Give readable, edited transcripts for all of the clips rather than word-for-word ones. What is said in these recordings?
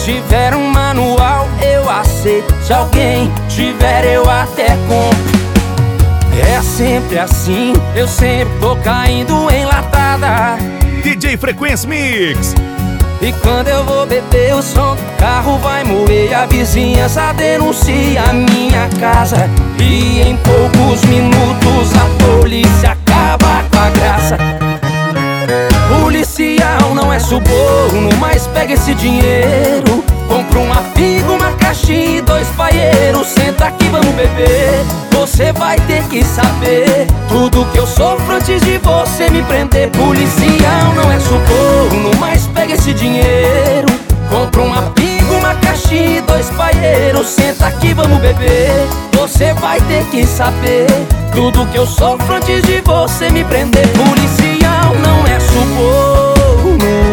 tiver um manual, eu aceito. Se alguém tiver, eu até compro. É sempre assim, eu sempre tô caindo em latada. DJ Frequência Mix. E quando eu vou beber, o som do carro vai moer. A vizinhança denuncia a minha casa. E em poucos minutos a polícia acaba com a graça. Policial não é suborno, mas pega esse dinheiro. Compra uma figa, uma caixinha e 2 paieiros. Senta aqui, vamos beber. Você vai ter que saber tudo que eu sofro antes de você me prender. Policial não é suborno, mas pega esse dinheiro. Compra uma figa, uma caixinha e 2 paieiros. Senta aqui, vamos beber. Você vai ter que saber tudo que eu sofro antes de você me prender. Policial não é suborno.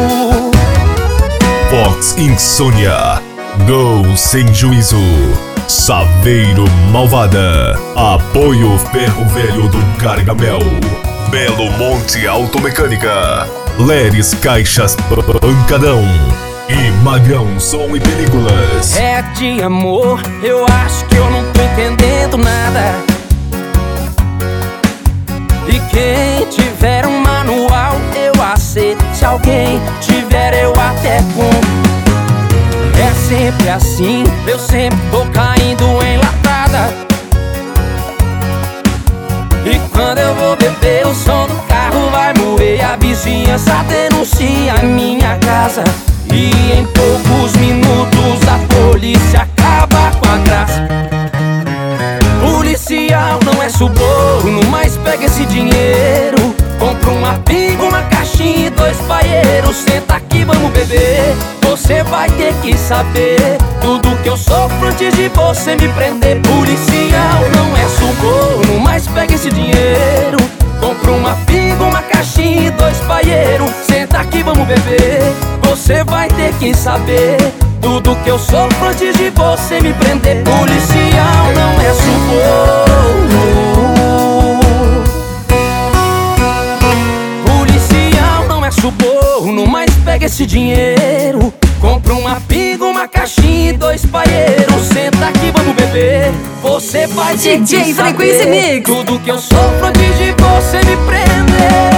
Fox Insônia, Go Sem Juízo, Saveiro Malvada, Apoio Ferro Velho do Gargamel, Belo Monte Automecânica, Leres Caixas Pancadão e Magrão Som e Películas. É de amor, eu acho que eu não tô entendendo nada. E quem tiver um manual, eu aceito. Se alguém tiver, eu até compro. É sempre assim, eu sempre tô caindo em latada. E quando eu vou beber, o som do carro vai moer. A vizinhança denuncia a minha casa. E em poucos minutos a polícia acaba com a graça. Policial não é suborno, mas pega esse dinheiro. Compra uma figa, uma caixinha e 2 paieiros. Senta aqui, vamos beber. Você vai ter que saber tudo que eu sofro antes de você me prender. Policial não é suborno, mas pega esse dinheiro. Compra uma figa, uma caixinha e 2 paieiros. Senta aqui, vamos beber. Você vai ter que saber tudo que eu sofro antes de você me prender. Policial não é suborno. Policial não é suborno, mas pega esse dinheiro. Compra uma figa, uma caixinha e 2 paieiros. Senta aqui, vamos beber. Você vai ter que DJ saber Frequência Mix. tudo que eu sofro antes de você me prender.